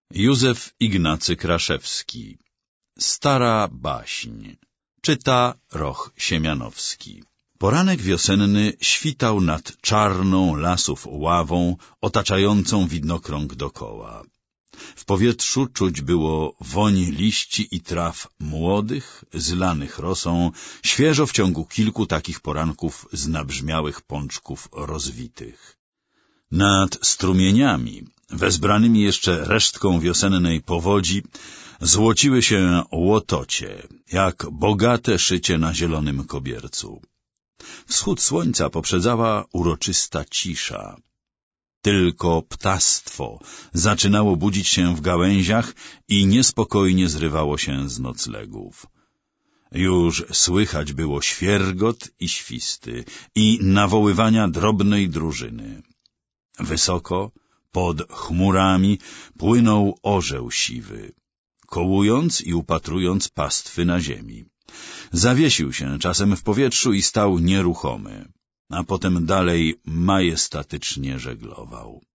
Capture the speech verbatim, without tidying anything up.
Józef Ignacy Kraszewski. Stara baśń. Czyta Roch Siemianowski. Poranek wiosenny świtał nad czarną lasów ławą otaczającą widnokrąg dokoła. W powietrzu czuć było woń liści i traw młodych, zlanych rosą, świeżo w ciągu kilku takich poranków z nabrzmiałych pączków rozwitych. Nad strumieniami, wezbranymi jeszcze resztką wiosennej powodzi, złociły się łotocie, jak bogate szycie na zielonym kobiercu. Wschód słońca poprzedzała uroczysta cisza. Tylko ptactwo zaczynało budzić się w gałęziach i niespokojnie zrywało się z noclegów. Już słychać było świergot i świsty i nawoływania drobnej drużyny. Wysoko, pod chmurami, płynął orzeł siwy, kołując i upatrując pastwy na ziemi. Zawiesił się czasem w powietrzu i stał nieruchomy, a potem dalej majestatycznie żeglował.